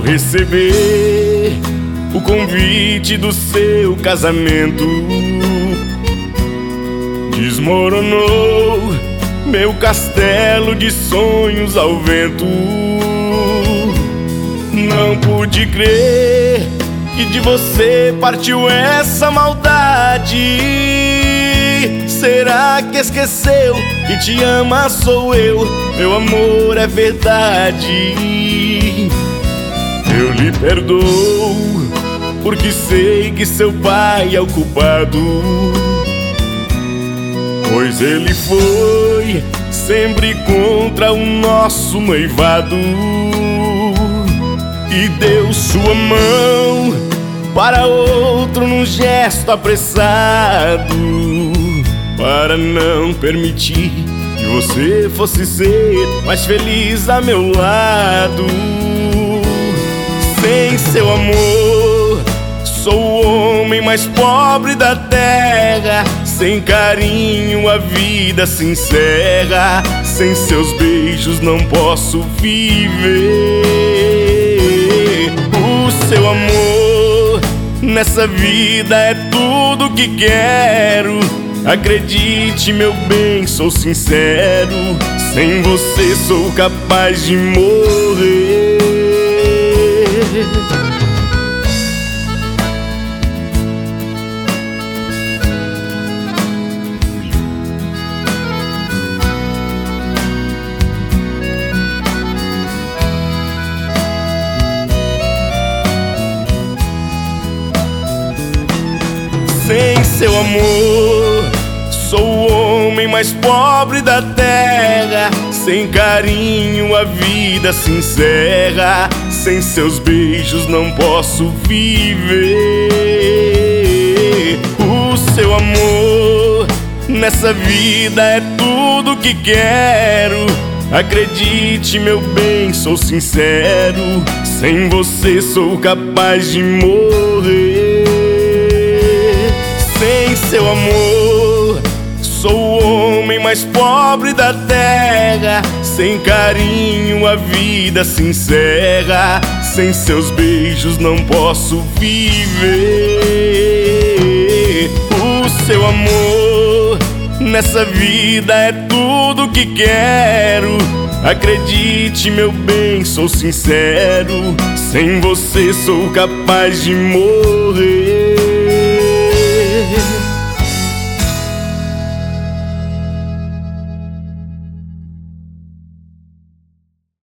receber o convite do seu casamento, desmoronou meu castelo de sonhos ao vento. Não pude crer que de você partiu essa maldade. Será que esqueceu que te ama sou eu? Meu amor é verdade. Eu lhe perdoo, porque sei que seu pai é o culpado, pois ele foi sempre contra o nosso noivado e deu sua mão para outro num gesto apressado, para não permitir que você fosse ser mais feliz a meu lado. Sem seu amor, sou o homem mais pobre da terra. Sem carinho a vida se encerra. Sem seus beijos não posso viver. O seu amor nessa vida é tudo que quero. Acredite, meu bem, sou sincero. Sem você sou capaz de morrer. Sem seu amor, sou o homem mais pobre da terra. Sem carinho a vida se encerra. Sem seus beijos não posso viver. O seu amor nessa vida é tudo que quero. Acredite, meu bem, sou sincero. Sem você sou capaz de morrer. Sem seu amor, sou o homem mais pobre da terra. Sem carinho a vida se encerra. Sem seus beijos não posso viver. O seu amor nessa vida é tudo que quero. Acredite, meu bem, sou sincero. Sem você sou capaz de morrer.